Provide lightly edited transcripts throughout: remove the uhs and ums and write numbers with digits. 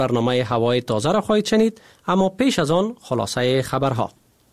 برنامه هوای تازه را خواهید شنید، اما پیش از آن خلاصه خبرها.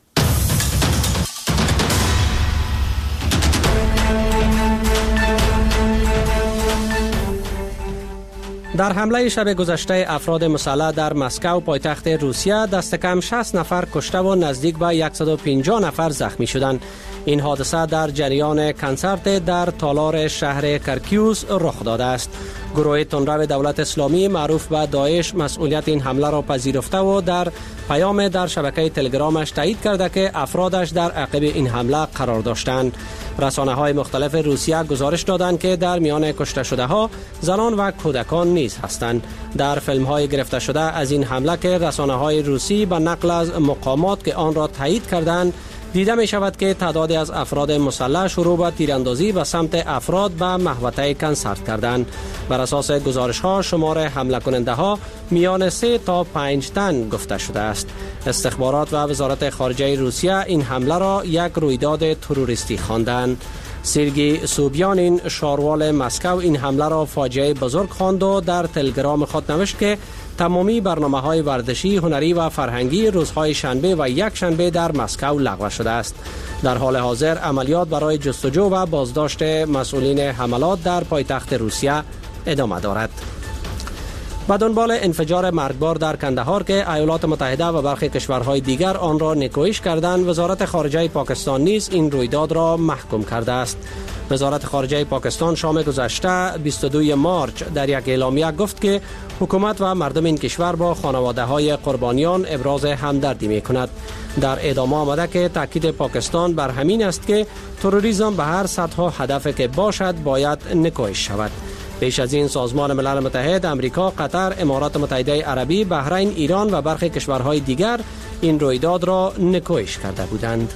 در حمله شب گذشته افراد مسلح در مسکو پایتخت روسیه دست کم 60 نفر کشته و نزدیک به 150 نفر زخمی شدند. این حادثه در جریان کنسرت در تالار شهر کرکیوس رخ داده است. گروه تندرو دولت اسلامی معروف به داعش مسئولیت این حمله را پذیرفته و در پیام در شبکه تلگرامش تایید کرده که افرادش در عقب این حمله قرار داشتند. رسانه‌های مختلف روسیه گزارش دادند که در میان کشته شده ها زنان و کودکان نیز هستند. در فیلم‌های گرفته شده از این حمله که رسانه‌های روسی به نقل از مقامات که آن را تایید کردند دیده می شود که تعدادی از افراد مسلح شروع به تیراندازی به سمت افراد به محوطه کنسرت کردند. بر اساس گزارش ها شمار حمله کننده ها میان 3 تا 5 تن گفته شده است. استخبارات و وزارت خارجه روسیه این حمله را یک رویداد تروریستی خواندند. سرگی سوبیانین شاروال مسکو این حمله را فاجعه بزرگ خواند و در تلگرام خود نوشت که تمامی برنامه‌های ورزشی، هنری و فرهنگی روزهای شنبه و یک شنبه در مسکو لغو شده است. در حال حاضر عملیات برای جستجو و بازداشت مسئولین حملات در پایتخت روسیه ادامه دارد. به دنبال انفجار مرگبار در کندهار که ایالات متحده و برخی کشورهای دیگر آن را نیکویش کردند، وزارت خارجه پاکستان نیز این رویداد را محکوم کرده است. وزارت خارجه پاکستان شام گذشته 22 مارچ در یک اعلامیه گفت که حکومت و مردم این کشور با خانواده‌های قربانیان ابراز همدردی می‌کند. در ادامه آمده که تاکید پاکستان بر همین است که تروریسم به هر سطح و هدف که باشد باید نیکویش شود. پیش از این سازمان ملل متحد، امریکا، قطر، امارات متحده عربی، بحرین، ایران و برخی کشورهای دیگر این رویداد را نیکویش کرده بودند.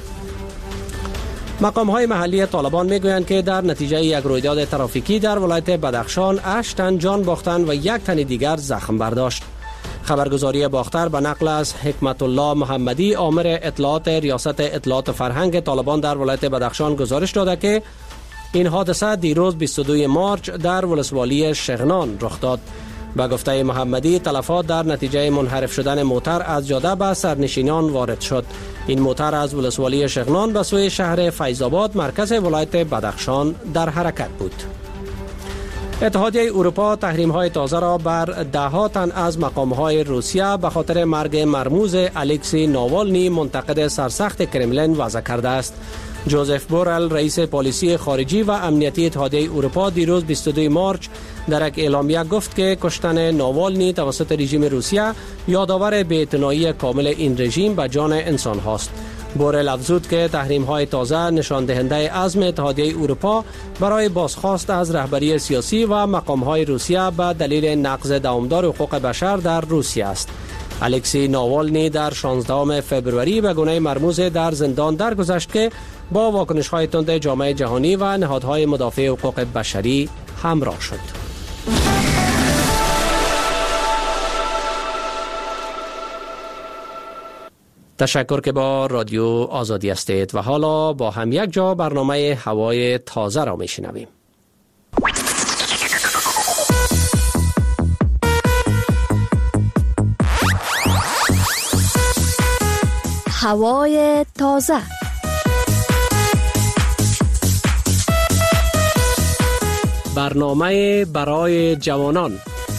مقام‌های محلی طالبان می‌گویند که در نتیجه یک رویداد ترافیکی در ولایت بدخشان 8 تن جان باختند و 1 تن دیگر زخم برداشت. خبرگزاری باختر به نقل از حکمت الله محمدی آمر اطلاعات ریاست اطلاعات فرهنگ طالبان در ولایت بدخشان گزارش داده که این حادثه دیروز 22 مارچ در ولسوالی شغنان رخ داد. به گفته محمدی تلفات در نتیجه منحرف شدن موتر از جاده به سرنشینان وارد شد. این موتر از ولسوالی شغنان به سوی شهر فیض‌آباد مرکز ولایت بدخشان در حرکت بود. اتحادیه اروپا تحریم‌های تازه را بر ده‌ها تن از مقام‌های روسیه به خاطر مرگ مرموز الکسی ناوالنی منتقد سرسخت کرملین وضع کرده است. جوزف بورل رئیس پالیسی خارجی و امنیتی اتحادیه اروپا دیروز 22 مارچ در یک اعلامیه گفت که کشتن ناوالنی توسط رژیم روسیه یادآور بی‌اعتنایی کامل این رژیم به جان انسان هاست. بورل افزود که تحریم‌های تازه نشان دهنده عزم اتحادیه اروپا برای بازخواست از رهبری سیاسی و مقام‌های روسیه به دلیل نقض دوامدار حقوق بشر در روسیه است. الکسی ناوالنی در 16 فوریه به گونه مرموز در زندان درگذشت که با واکنش‌های تند جامعه جهانی و نهادهای مدافع حقوق بشری همراه شد. تشکر که با رادیو آزادی هستید و حالا با هم یک جا برنامه هوای تازه را میشنویم. هوای تازه. برنامه برای جوانان.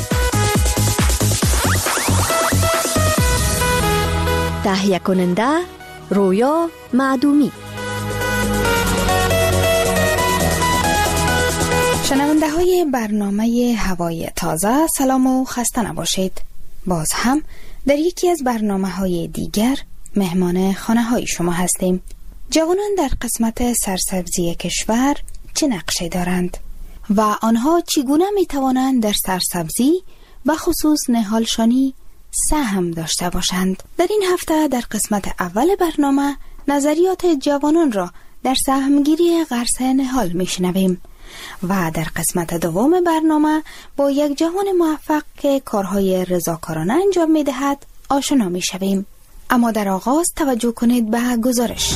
تهیه کننده رویا معدومی. شنونده های برنامه هوای تازه، سلام و خسته نباشید. باز هم در یکی از برنامه های دیگر مهمان خانه های شما هستیم. جوانان در قسمت سرسبزی کشور چه نقشی دارند و آنها چگونه می توانند در سرسبزی و خصوص نهالشانی سهم داشته باشند؟ در این هفته در قسمت اول برنامه نظریات جوانان را در سهمگیری غرس نهال می شنویم و در قسمت دوم برنامه با یک جوان موفق که کارهای رضاکارانه انجام می دهد آشنا می شویم. اما در آغاز توجه کنید به گزارش.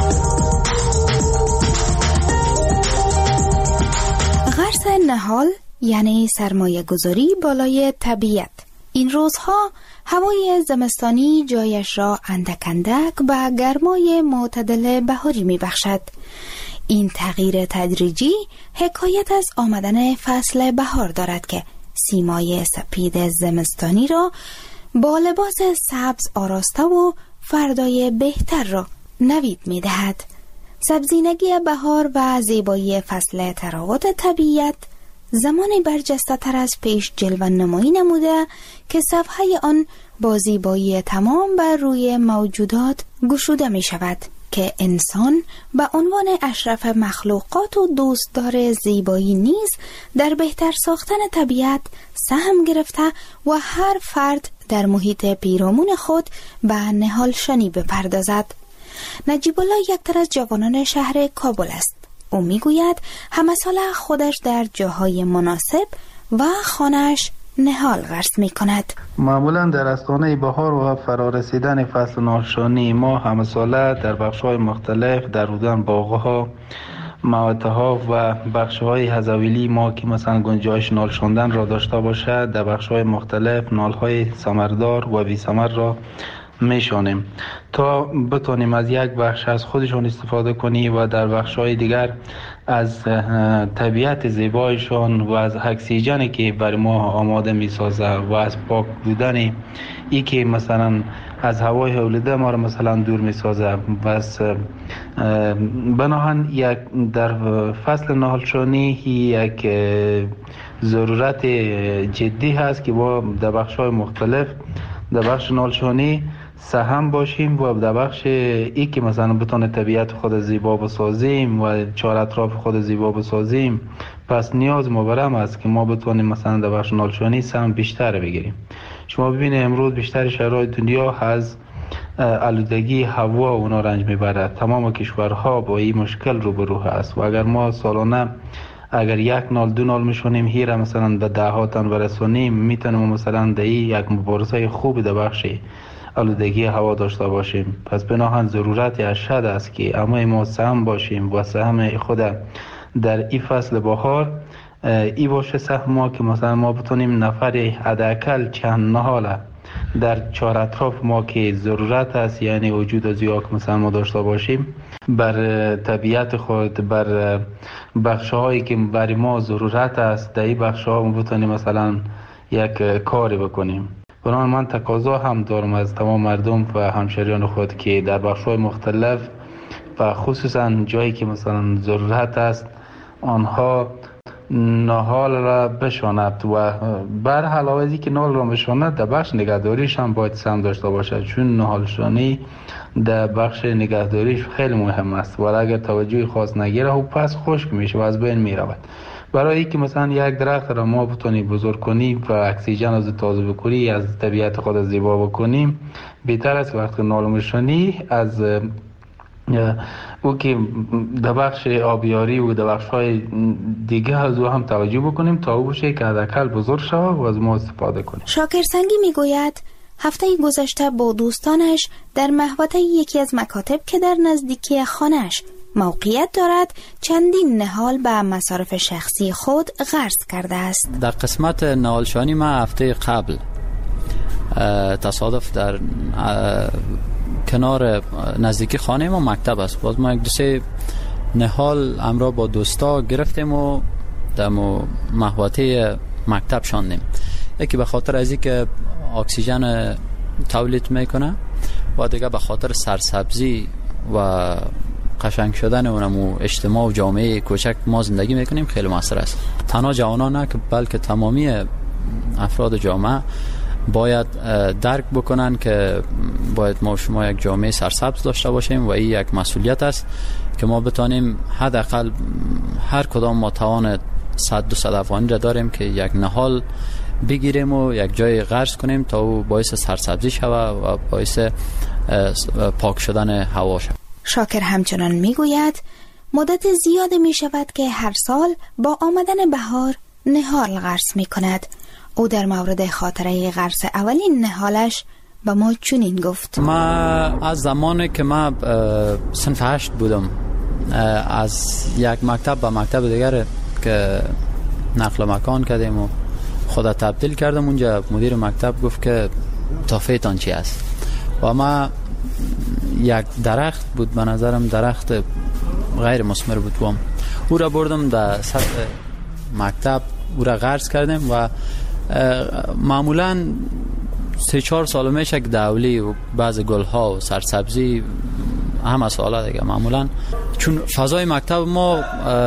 غرس نهال یعنی سرمایه گذاری بالای طبیعت. این روزها هوای زمستانی جایش را اندک اندک به گرمای معتدل بهاری می بخشد. این تغییر تدریجی حکایت از آمدن فصل بهار دارد که سیمای سپید زمستانی را با لباس سبز آراسته و فردای بهتر را نوید می دهد. سبزینگی بهار و زیبایی فصل تراوت طبیعت زمانی برجسته تر از پیش جلوه نمایی نموده که صفحه آن با زیبایی تمام بر روی موجودات گشوده می شود که انسان به عنوان اشرف مخلوقات و دوستدار زیبایی نیز در بهتر ساختن طبیعت سهم گرفته و هر فرد در محیط پیرامون خود به نهال شنی بپردازد. نجیب الله یکتر از جوانان شهر کابل است. او میگوید همه ساله خودش در جاهای مناسب و خانه‌اش نهال غرس می کند. معمولا در استانه بهار و فرارسیدن فصل نالشانی ما همه ساله در بخش‌های مختلف در بودن باغ‌ها، موته‌ها و بخش‌های حزویلی ما که مثلا گنجایش نال شوندن را داشته باشد در بخش‌های مختلف نال‌های ثمردار و بی ثمر را میشانیم تا بتونیم از یک بخش از خودشون استفاده کنیم و در بخش‌های دیگر از طبیعت زیبایشان و از اکسیژنی که برای ما آماده می‌سازه و از پاک بودن ای که مثلا از هوای آلوده ما را مثلا دور می‌سازه. بس بناهن یک در فصل نهالشانی یک ضرورت جدی هست که با در بخش‌های مختلف در بخش نهالشانی سهم باشیم و در بخش ای که مثلا بتونه طبیعت خود زیبا بسازیم و چهار اطراف خود زیبا بسازیم. پس نیاز مبرم است که ما بتونیم مثلا در بخش نهالشانی سهم بیشتر بگیریم. شما ببینید امروز بیشتر شهرهای دنیا از آلودگی هوا اونا رنج میبرد. تمام کشورها با این مشکل روبرو هست و اگر ما سالانه اگر یک نال دو نال میشونیم هیره مثلا به دهاتان برسونیم میتونیم مثلا در یک مبارزه خوب در بخش آلودگی هوا داشته باشیم. پس بناهن ضرورت اشد است که اما ما سهم باشیم و سهم خود در این فصل بهار ای باشه سهم ما که مثلا ما بتونیم نفر حداقل چند نهاله در چهار اطراف ما که ضرورت است یعنی وجود از یک مثلا ما داشته باشیم بر طبیعت خود بر بخش‌هایی که برای ما ضرورت است در این بخش‌ها ما بتونیم مثلا یک کاری بکنیم. بنابراین من تقاضا هم دارم از تمام مردم و همشهریان خود که در بخش‌های مختلف و خصوصا جایی که مثلا ضرورت است آنها نهال را بشاند و بر علاوه از اینکه نهال را بشاند در بخش نگهداریش هم باید سهم داشته باشد، چون نهالشانی در بخش نگهداریش خیلی مهم است و اگر توجه خاص نگیره و پس خشک میشه و از بین میرود. برای اینکه مثلا یک درخت را ما بتونیم بزرگ کنیم و اکسیژن از تازه بکنیم از طبیعت خود زیبا بکنیم بهتر است وقتی نهالشانی از او که در بخش آبیاری و در بخش‌های دیگه از او هم توجه بکنیم تا او بشه که حداقل بزرگ شود و از ما استفاده کنیم. شاکر سنگی میگوید هفته گذشته با دوستانش در محوطه یکی از مکاتب که در نزدیکی خانه‌اش موقعیت دارد چندین نهال به مصارف شخصی خود غرس کرده است. در قسمت نهالشانی ما هفته قبل تصادف در کنار نزدیکی خانه ما مکتب است. باز ما یک دو سه نهال امرا با دوستا گرفتیم و در محوطه مکتب شاندیم. یکی به خاطر از اینکه اکسیژن تولید میکنه و دیگه به خاطر سرسبزی و قشنگ شدن اونمو اجتماع و جامعه کوچک ما زندگی میکنیم خیلی موثر است. تنها جوانان نه که بلکه تمامی افراد جامعه باید درک بکنن که باید ما شما یک جامعه سرسبز داشته باشیم و این یک مسئولیت است که ما بتانیم حداقل هر کدام ما توان 100-200 افغانی را داریم که یک نهال بگیریم و یک جای غرس کنیم تا او باعث سرسبزی شود و باعث پاک شدن هوا شود. شاکر همچنان میگوید مدت زیاد می شود که هر سال با آمدن بهار نهال غرس می کند. او در مورد خاطره غرس اولین نهالش به ما چنین گفت: ما از زمانی که ما صنف 8 بودم از یک مکتب به مکتب دیگر که نقل مکان کردیم و خدا تبدیل کردم. اونجا مدیر مکتب گفت که تافهتان چی است و ما یک درخت بود، به نظرم درخت غیر مثمر بود، او را بردم در سطح مکتب، او را غرس کردیم و معمولا 3-4 سال میشه که دولی و بعض گلها و سرسبزی همه سالا دیگه معمولا، چون فضای مکتب ما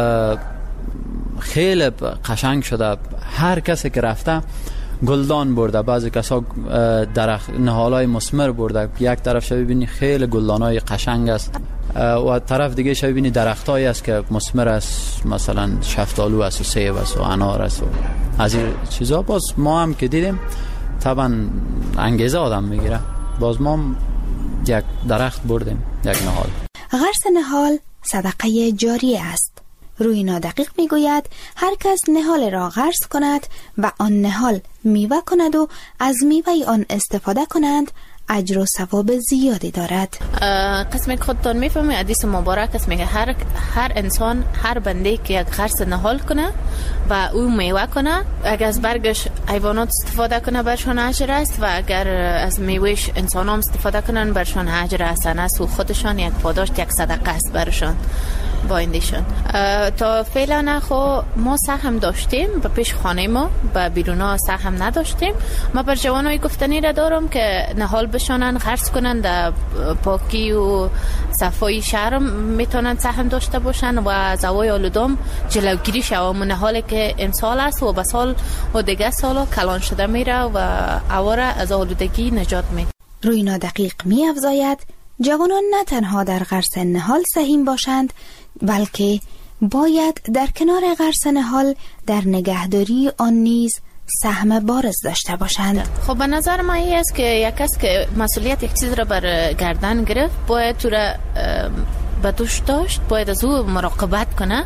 خیلی قشنگ شده، هر کسی که رفته گلدان برده، بعضی کسا درخت نهالای مثمر برده، یک طرف شو ببینی خیلی گلدانای قشنگ است و طرف دیگه شو ببینی درختایی است که مثمر است، مثلا شفتالو است و سیب است و انار است و از این چیزا. باز ما هم که دیدیم طبعا انگیزه آدم میگیره، باز ما یک درخت بردیم، یک نهال. غرس نهال صدقه جاریه است. روینا دقیق میگوید هر کس نهال را غرس کند و آن نهال میوه کند و از میوه آن استفاده کنند، اجر و ثواب زیادی دارد. قسمی که خودتان میفهمید حدیث مبارک است، میگه هر انسان، هر بنده که یک غرس نهال کنه و او میوه کنه، اگر از برگش حیوانات استفاده کنه برشان اجر است و اگر از میوهش انسان هم استفاده کنن برشان اجر حسن است و خودشان یک پاداش، یک صدقه است برشان با ایندیشون. تا فعلا خو ما سهم داشتیم به پیش خانه ما، به بیرونا سهم نداشتیم. ما بر جوانای گفتنی را دارم که نهال بشانن، غرس کنن، در پاکی و صفای شهر میتونن سهم داشته باشن و زوای آلودم جلوگیری شود. نهالی که امسال است و به سال و دیگه سالا کلان شده میره و اواره از آلودگی نجات میده. روینا دقیق می‌افزاید جوانان نه تنها در غرس نهال سهیم باشند، بلکه باید در کنار غرس نهال در نگهداری آن نیز سهم بارز داشته باشند. خب به نظر من این است که یک کس که مسئولیت یک چیز را بر گردن گرفت باید تو را به دوش داشت، باید از او مراقبت کنه.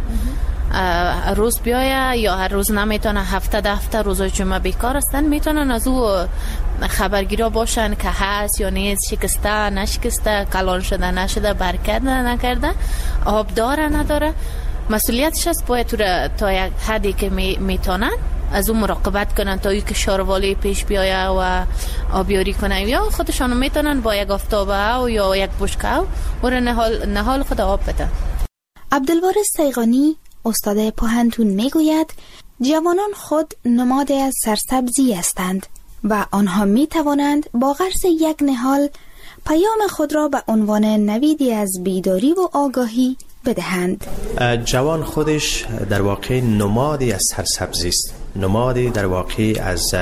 روز بیایه یا هر روز نمیتونه، هفته روزای جمعه بیکار هستن، میتونن از او خبرگیرا باشن که هست یا نیست، شکسته نشکسته، کلان شده نشده، برکت نکرده، آب داره نداره. مسئولیتش است باید تا یک حدی که میتونن از اون مراقبت کنن تا که شاروالی پیش بیایه و آبیاری کنن، یا خودشانو میتونن با یک آفتابه یا یک بشکه و نهال خود آب بده. عبدالوارث سیغانی استاد پوهنتون میگوید جوانان خود نماد از سرسبزی هستند و آنها می توانند با غرس یک نهال پیام خود را به عنوان نویدی از بیداری و آگاهی بدهند. جوان خودش در واقع نمادی از سرسبزی است، نمادی در واقع از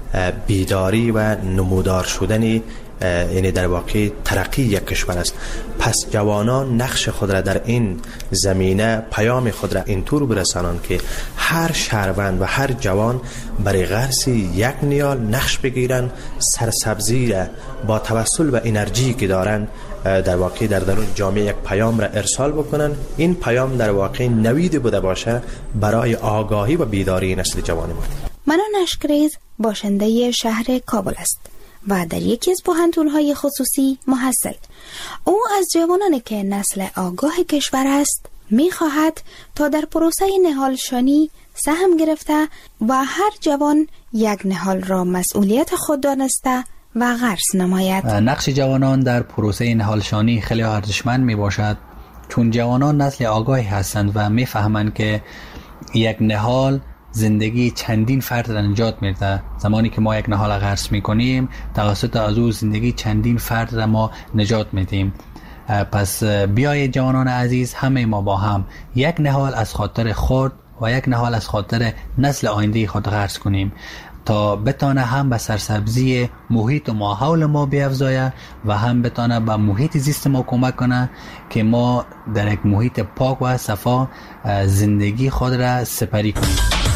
بیداری و نمودار شدنی، یعنی در واقع ترقی یک کشور است. پس جوانان نقش خود را در این زمینه، پیام خود را اینطور برسانند که هر شهروند و هر جوان برای غرس یک نیال نقش بگیرن، سرسبزی را با توسل و انرژی که دارن در واقع در درون جامعه یک پیام را ارسال بکنن. این پیام در واقع نوید بوده باشه برای آگاهی و بیداری نسل جوان ما. منان اشکریز باشنده شهر کابل است و در یکی از پوهنتون‌های خصوصی محصل. او از جوانانی که نسل آگاه کشور است می‌خواهد تا در پروسه نهالشانی سهم گرفته و هر جوان یک نهال را مسئولیت خود دانسته و غرس نماید. نقش جوانان در پروسه نهالشانی خیلی ارزشمند میباشد، چون جوانان نسل آگاهی هستند و میفهمند که یک نهال زندگی چندین فرد را نجات میده. زمانی که ما یک نهال غرس میکنیم توسط از او زندگی چندین فرد را ما نجات میدیم. پس بیایید جوانان عزیز، همه ما با هم یک نهال از خاطر خود و یک نهال از خاطر نسل آینده خود غرس کنیم تا بتانه هم به سرسبزی محیط و ماحول ما بیفزایه و هم بتانه به محیط زیست ما کمک کنه که ما در یک محیط پاک و صفا زندگی خود را سپری کنیم.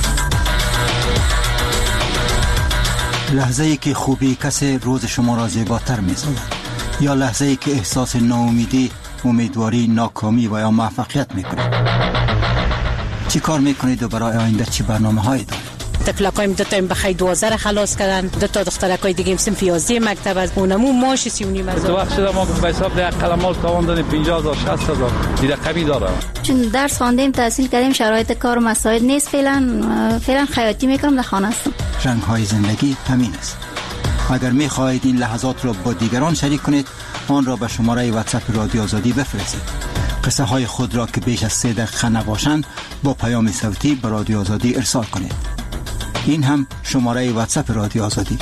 لحظه‌ای که خوبی کسی روز شما را زیباتر می‌سازد، یا لحظه‌ای که احساس ناامیدی، امیدواری، ناکامی و یا موفقیت می‌کنید. چی کار می‌کنید و برای آینده چی برنامه‌هایی دارید؟ تفلکایم دو تایم بخای 12 خلاص کردن. دو تا دخترکای دیگه صنف 11 مکتب از اونمو ماش 3.5 تو وقت شده ما به حساب ده قلمال تاوان دادیم 50000 60000 دیگه کمی داره. چون درس خواندیم تحصیل کردیم شرایط کار و مساعد نیست. فعلا خیاطی میکنم در خانه هستم. رنگ های زندگی همین است. اگر می‌خواهید این لحظات را با دیگران شریک کنید آن را به شماره واتساپ رادیو آزادی بفرستید. قصه های خود را که بیش از 3 دقیقه نباشند با پیام صوتی به رادیو آزادی ارسال کنید. این هم شماره واتساپ رادیو آزادی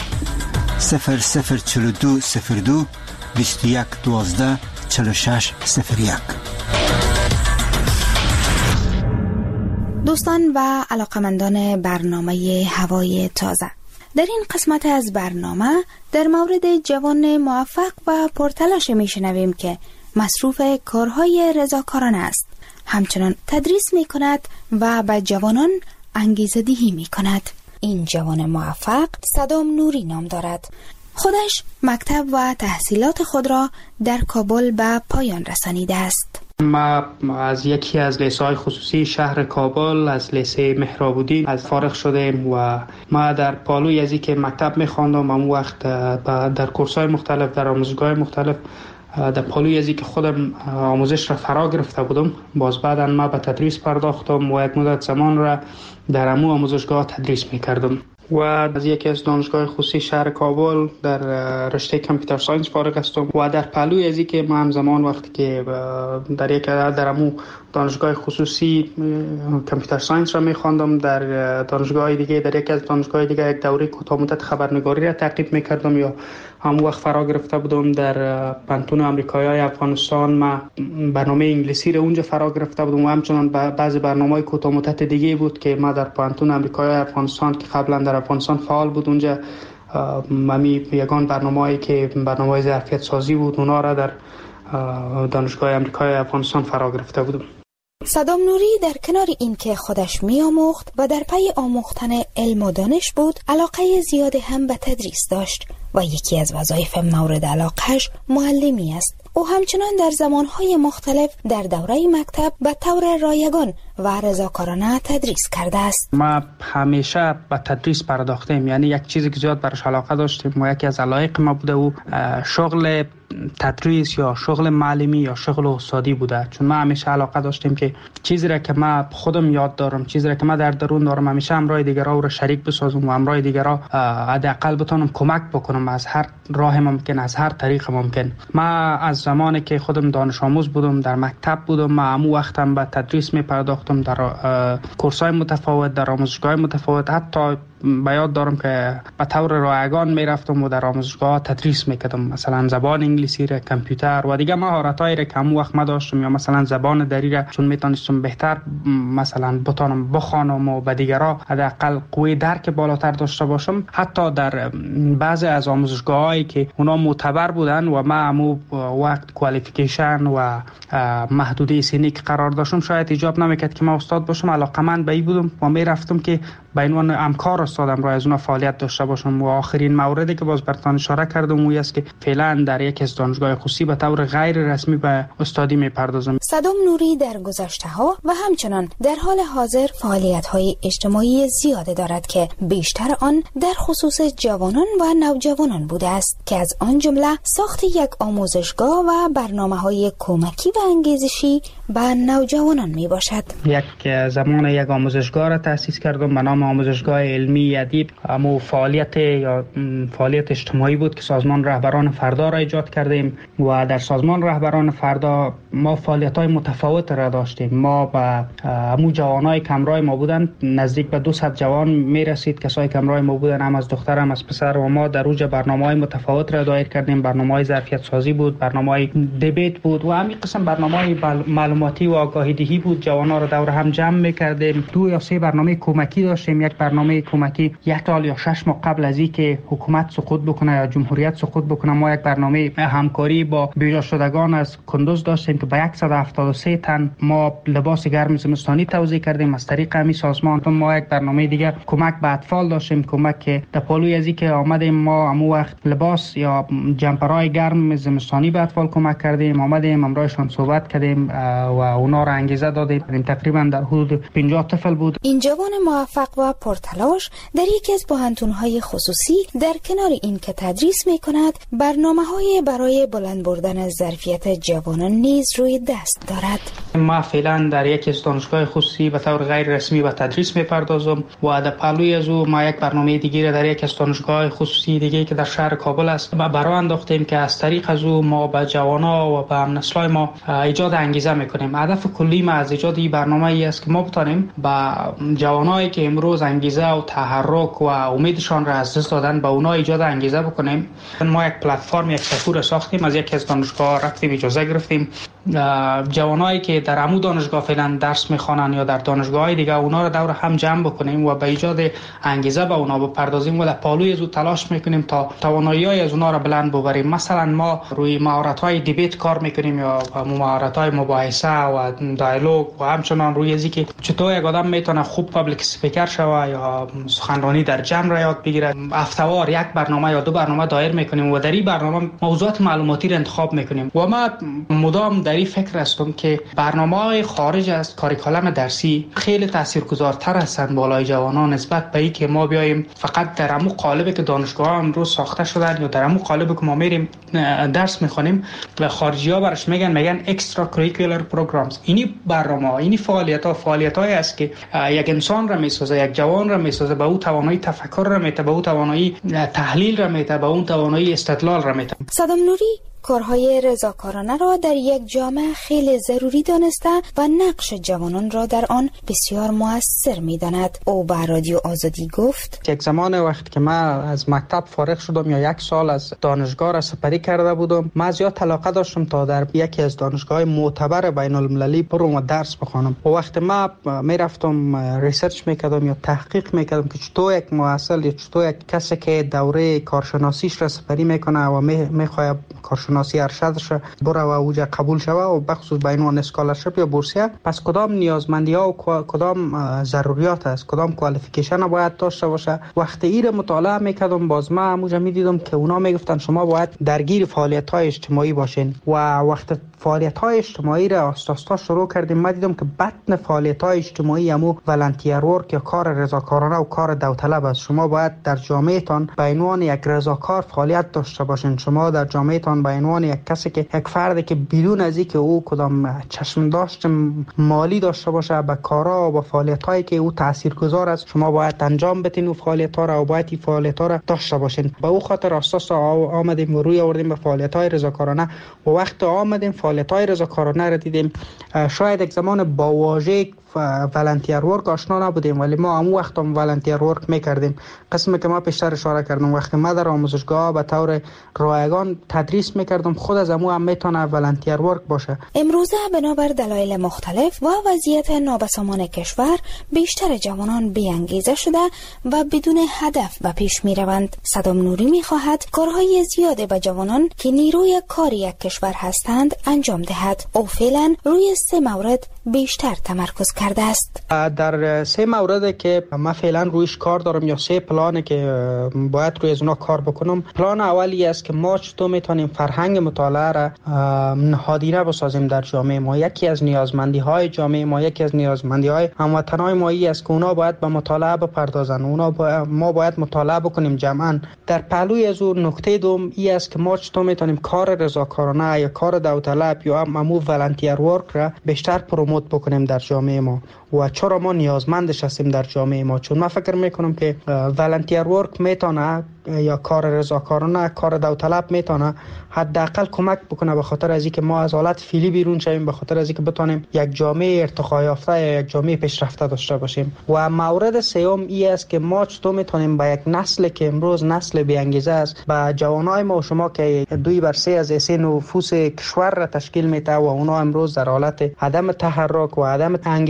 004202 21 12 46 01. دوستان و علاقمندان برنامه هوای تازه، در این قسمت از برنامه در مورد جوان موفق و پرتلاش میشنویم که مصروف کارهای رضاکارانه است. همچنان تدریس می کند و به جوانان انگیزه دهی می کند. این جوان موفق صدام نوری نام دارد. خودش مکتب و تحصیلات خود را در کابل به پایان رسانیده است. ما از یکی از لیسه‌های خصوصی شهر کابل از لیسه مهرابودی از فارغ شدیم و ما در پالوی از که مکتب می‌خواندم اون وقت در کورس‌های مختلف در آموزشگاه مختلف در پالوی از که خودم آموزش را فرا گرفته بودم. باز بعداً ما به تدریس پرداختم و یک مدت زمان را در امو آموزشگاه تدریس می‌کردم و از یکی از دانشگاه خصوصی شهر کابل در رشته کامپیوتر ساینس فارغ هستم و در پهلوی از که ما همزمان وقتی که در امو دانشگاه خصوصی کامپیوتر ساینس را می‌خواندم در دانشگاه دیگه در یکی از دانشگاه دیگه یک دوره کوتاه مدت خبرنگاری را تعقیب می‌کردم یا همون وقت فرا گرفته بودم در پانتون آمریکایی افغانستان. ما برنامه انگلیسی را اونجا فرا گرفته بودم و همچنان بعضی برنامه‌های کوتاه مدت دیگه بود که ما در پانتون آمریکایی افغانستان که قبلا در افغانستان فعال بود اونجا ممی یگان برنامه‌ای که برنامه ظرفیت سازی بود اونا را در دانشگاه آمریکایی افغانستان فرا گرفته بودم. صدام نوری در کنار این که خودش می‌آموخت و در پی آموختن علم و دانش بود، علاقه زیاد هم به تدریس داشت و یکی از وظایف مورد علاقهش معلمی است. او همچنان در زمانهای مختلف در دوره مکتب به طور رایگان و رضاکارانه تدریس کرده است. ما همیشه به تدریس پرداختیم، یعنی یک چیزی که زیاد برش علاقه داشتیم و یکی از علایق ما بوده و شغل تدریس یا شغل معلمی یا شغل استادی بوده. چون ما همیشه علاقه داشتیم که چیزی را که ما خودم یاد دارم، چیزی را که ما در درون دارم، همیشه همراه دیگران را شریک بسازم و همراه دیگران حداقل بتونم کمک بکنم از هر راه ممکن، از هر طریق ممکن. ما از زمانی که خودم دانش آموز بودم در مکتب بودم، ما همون وقتم به تدریس می پرداختم در کورس‌های متفاوت، در آموزشگاه متفاوت. حتی به یاد دارم که به طور رایگان می رفتم و در آموزشگاه تدریس میکردم، مثلا زبان انگلیسی را، کامپیوتر و دیگه مهارت‌هایی را که همون وقت ما داشتم، یا مثلا زبان دری را چون میتونستم بهتر مثلا بتونم بخوانم و به دیگران حداقل قوی درک بالاتر داشته باشم. حتی در بعضی از آموزشگاهایی که اونا معتبر بودن و ما همون وقت کوالیفیکیشن و محدوده سنی که قرار داشتم شاید ایجاب نمیکرد که ما استاد باشم، علاقه‌مند به این بودم و میرفتم که به عنوان همکار استادم را از اون فعالیت داشته باشم. و آخرین موردی که باز براتون اشاره کردم اون است که فعلا در یک از دانشگاه خصوصی به طور غیر رسمی به استادی میپردازم. صدام نوری در گذشته‌ها و همچنان در حال حاضر فعالیت‌های اجتماعی زیاده دارد که بیشتر آن در خصوص جوانان و نوجوانان بوده است که از آن جمله ساخت یک آموزشگاه و برنامه‌های کمکی و انگیزشی به نوجوانان میباشد. یک زمان یک آموزشگاه را تأسیس کردم به نام آموزشگاه علمی ادیب. اما فعالیت اجتماعی بود که سازمان رهبران فردا را ایجاد کردیم و در سازمان رهبران فردا ما فعالیت‌های متفاوت را داشتیم. ما با همو جوانای کمرای ما بودن نزدیک به 200 جوان میرسید، کسایی کمرای ما بودن، هم از دختر هم از پسر، و ما در اوج برنامه‌های متفاوت را دایر کردیم. برنامه‌های ظرفیت سازی بود، برنامه‌های دیبیت بود و همین قسم برنامه‌های معلوماتی و آگاهی دهی بود. جوانا را دور هم جمع می‌کردیم. 2 یا 3 برنامه کمکی داشتیم. یک برنامه کمکی 1 سال یا 6 ماه قبل از اینکه حکومت سقوط بکنه یا جمهوریت سقوط بکنه، ما یک برنامه همکاری با بیجا شدگان از کندوز داشتیم که به 173 تن ما لباس گرم زمستانی توزیع کردیم از طریق همین سازمان. ما یک برنامه دیگه کمک به اطفال داشتیم، کمک که در پالوی از اینکه آمدیم ما همون وقت لباس یا جمپرهای گرم زمستانی به اطفال کمک کردیم، آمدیم همراهشان صحبت کردیم و اونا را انگیزه دادیم. تقریبا در حدود 50 طفل بود. این جوان موفق و پرتلاش در یکی از پوهنتون‌های خصوصی در کنار این که تدریس می‌کند، برنامه‌های برای بلند بردن ظرفیت جوانان نیز روی دست دارد. ما فعلا در یکی از دانشگاه خصوصی به طور غیر رسمی به تدریس می‌پردازم و در پهلوی از او ما یک برنامه دیگه در یک از دانشگاه خصوصی دیگه که در شهر کابل است برای انداختیم که از طریق از او ما به جوانان و به هم‌نسل‌های ما ایجاد انگیزه می‌کنیم. هدف کلی ما از ایجاد این برنامه ای است که ما بتونیم به جوانایی که امروز انگیزه و تحرک و امیدشان را از دست دادن به اونا ایجاد انگیزه بکنیم. ما یک پلتفرم، یک سفور ساختیم، از یک از دانشگاه رفتیم اجازه گرفتیم جوانایی که در عمو دانشگاه فعلا درس میخوانن یا در دانشگاه‌های دیگه اونا رو دور هم جمع بکنیم و به ایجاد انگیزه به اونا بپردازیم و در پالوی از تلاش میکنیم تا توانایی‌های از اونا رو بلند ببریم. مثلا ما روی مهارت‌های دیبیت کار میکنیم یا مهارت‌های مباحثه و دیالوگ و همچنان روی ازی که چطور یک آدم میتونه خوب پابلیک اسپیکر شوه یا سخنرانی در جمع را یاد بگیره. هفته‌وار یک برنامه یا دو برنامه دایر میکنیم و در این برنامه موضوعات معلوماتی را انتخاب میکنیم و ما مدام در این فکر هستم که برنامه‌های خارج از کاریکولم درسی خیلی تاثیرگذارتر هستند بالای جوانان نسبت به اینکه ما بیایم فقط در همون قالبی که دانشگاه امروز ساخته شدن یا در همون قالبی که ما میریم درس میخونیم و خارجی‌ها برش میگن اکسترا کریکولر پروگرامز. اینی برنامه‌ها، اینی فعالیت‌هایی است که یک انسان را میسازه، یک جوان را میسازه، به او توانایی تفکر را میده، به او توانایی تحلیل را میده، به اون توانایی استدلال را میده. صدام نوری کارهای رضاکارانه را در یک جامعه خیلی ضروری دانسته و نقش جوانان را در آن بسیار مؤثر می‌داند. او به رادیو آزادی گفت: یک زمان وقت که من از مکتب فارغ شدم یا یک سال از دانشگاه را سپری کرده بودم، من زیاد علاقه داشتم تا در یکی از دانشگاه‌های معتبر بین‌المللی برم و درس بخوانم. و وقتی من میرفتم ریسرچ میکردم یا تحقیق میکردم که چطور یک محصل یا چطور یک کسی که دوره کارشناسیش را سپری میکنه و میخواد کارشناسی ارشدش بره و اوجا قبول شوه و بخصوص به عنوان اسکالرشپ یا بورسیه، پس کدام نیازمندی ها و کدام ضروریات است، کدام کوالیفیکیشن باید داشته باشه. وقتی این مطالعه میکردم باز من همونجا میدیدم که اونا میگفتن شما باید درگیر فعالیت های اجتماعی باشین و وقتی فعالیت های اجتماعی را آستاستا شروع کردیم من دیدم که بطن فعالیت های اجتماعی همو ولنتیر ورک یا کار رضاکارانه و کار داوطلب است. شما باید در جامعهتان به عنوان یک رضاکار فعالیت داشته باشین. شما در جامعهتان به عنوان یک کسی که یک فردی که بدون از اینکه او کدام چشم داشت مالی داشته باشه به کارا و به فعالیت هایی که او تاثیرگذار است شما باید انجام بدین و فعالیت ها را و باید این فعالیت ها را داشته باشین. به او خاطر اساس آمدیم و روی آوردیم به فعالیت های رضاکارانه و وقت آمدیم فعالیت های رضاکارانه را دیدیم. شاید یک زمان با واژه ولنتیر ورک آشنا نبودیم ولی ما همون وقت هم ولنتیر ورک میکردیم. قسمی که ما پیشتر اشاره کردم وقتی ما در آموزشگاه به طور رایگان تدریس میکردم خود از همون هم میتونه ولنتیر ورک باشه. امروزه بنابر دلایل مختلف و وضعیت نابسامان کشور بیشتر جوانان بی‌انگیزه شده و بدون هدف به پیش میروند. صدام نوری میخواهد کارهای زیاده به جوانان که نیروی کار یک کشور هستند انجام دهد. او فعلا روی 3 مورد بیشتر تمرکز کرده است. در 3 مورد که من فعلا رویش کار دارم یا 3 پلانه که باید روی از اونا کار بکنم. پلان اولی است که ما چطور میتونیم فرهنگ مطالعه را نهادینه بسازیم در جامعه ما. یکی از نیازمندی های جامعه ما، یکی از نیازمندی های هموطنان ما است که اونا باید به مطالعه بپردازن. ما باید مطالعه بکنیم جمعا. در پهلوی از اون نکته دوم این است که ما چطور میتونیم کار رضاکارانه یا کار داوطلب یا همو ولنتیر ورک را بیشتر پروموت بکنیم در جامعه ما و چرا ما نیازمندش هستیم در جامعه ما. چون من فکر میکنم که ولنتیر ورک میتونه یا کار رضاکارانه کار داوطلب میتونه حداقل کمک بکنه به خاطر از اینکه ما از حالت فعلی بیرون شویم، به خاطر از اینکه بتونیم یک جامعه ارتقا یافته یا یک جامعه پیشرفته داشته باشیم. و مورد سوم این است که ما چطور میتونیم با یک نسل که امروز نسل بی انگیزه است با جوانای ما و شما که 2/3 از نفوس کشور را تشکیل میده و اونا امروز در حالت عدم تحرک و عدم انگیزه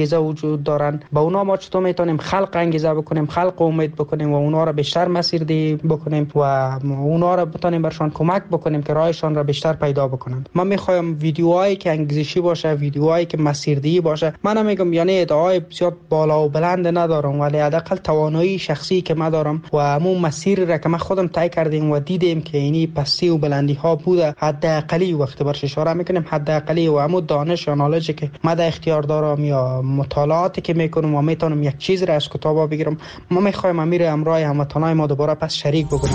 وجود دارن، با اونا ما چطور میتونیم خلق انگیزه بکنیم، خلق امید بکنیم و اونا را بیشتر مسیردهی بکنیم و اونا را بتونیم برشان کمک بکنیم که راهشان را بیشتر پیدا بکنن. من میخوایم ویدیوهایی که انگیزشی باشه، ویدیوهایی که مسیردهی باشه. من میگم یعنی ادعای بسیار بالا و بلند ندارم، ولی حداقل توانایی شخصی که من دارم و همون مسیر را که من خودم طی کردیم و دیدیم که اینی پستی و بلندی ها بوده، حداقلی وقت برش اشاره میکنیم، حداقلی و همون دانش یا نالجی که من در اختیار دارم یا مطالعاتی که میکنم و میتونم یک چیز را از کتابا بگیرم، ما میخوایم امیر امرای هموطنای ما دوباره پس شریک بکنیم.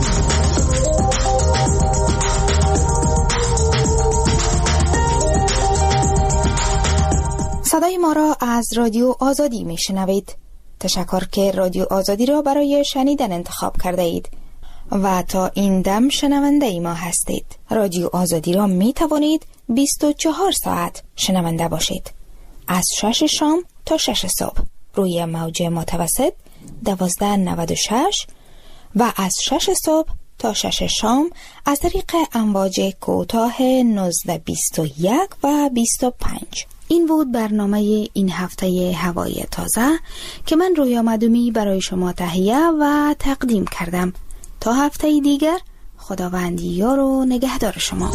صدای ما را از رادیو آزادی میشنوید. تشکر که رادیو آزادی را برای شنیدن انتخاب کرده اید و تا این دم شنونده ما هستید. رادیو آزادی را می توانید 24 ساعت شنونده باشید، از 6 شام تا 6 صبح روی موج متوسط 1296 و از 6 صبح تا 6 شام از طریق امواج کوتاه 1921 و 25. این بود برنامه این هفته هوای تازه که من رویا مدومی برای شما تهیه و تقدیم کردم. تا هفته دیگر، خداوند یار و نگهدار شما.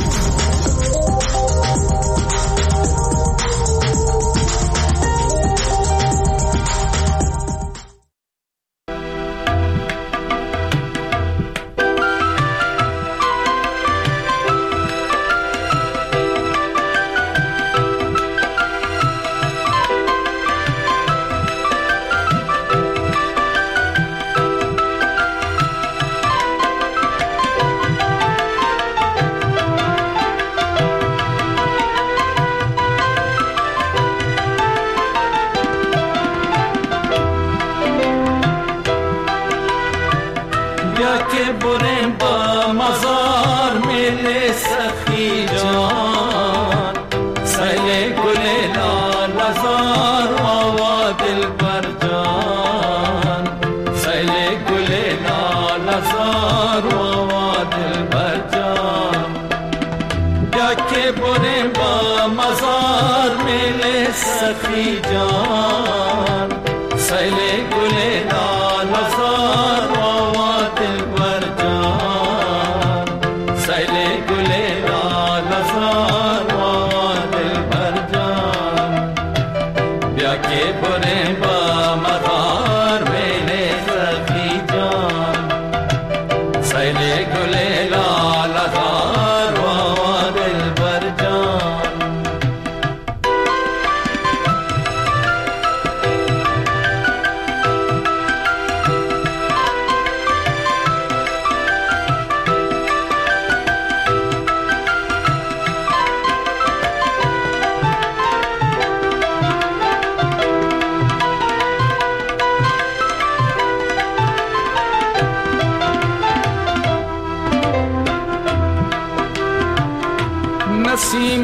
نسیم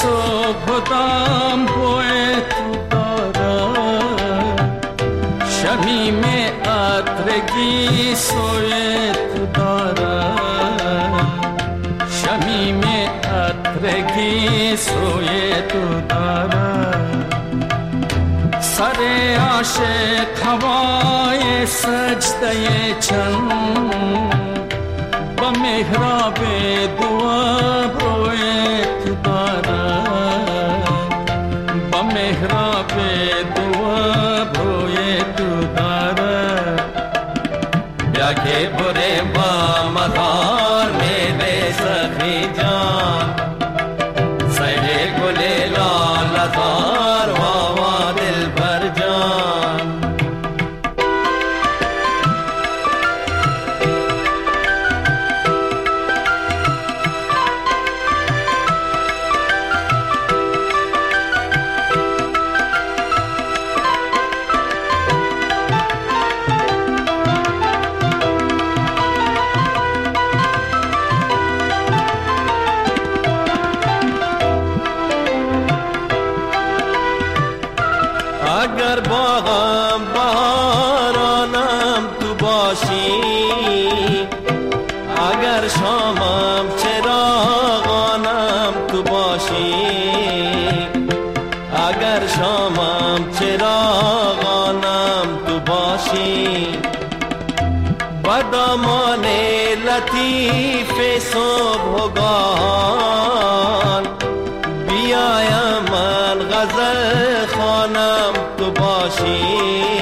صبح دم بوی تو دارد، شمیم عطرگی سوی تو دارد، شمیم عطرگی سوی تو دارد. سر عاشق هوای سجده چند، با محراب دعا روی تو دارد، با محراب دعا روی تو دارد. بیا که بره با مدار میره سخی جان، سیل گل لال دار و دل بر جان. اگر باغم بهارانم تو باشی، اگر شامم چراغانم تو باشی، اگر شامم چراغ مهمان لطیف صبحگاهان بیایم من غزل خوانم تو باشی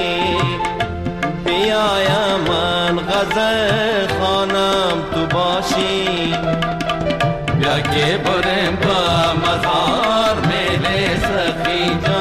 بیایم من غزل خوانم تو باشی بیا که برم با مزار میل سخی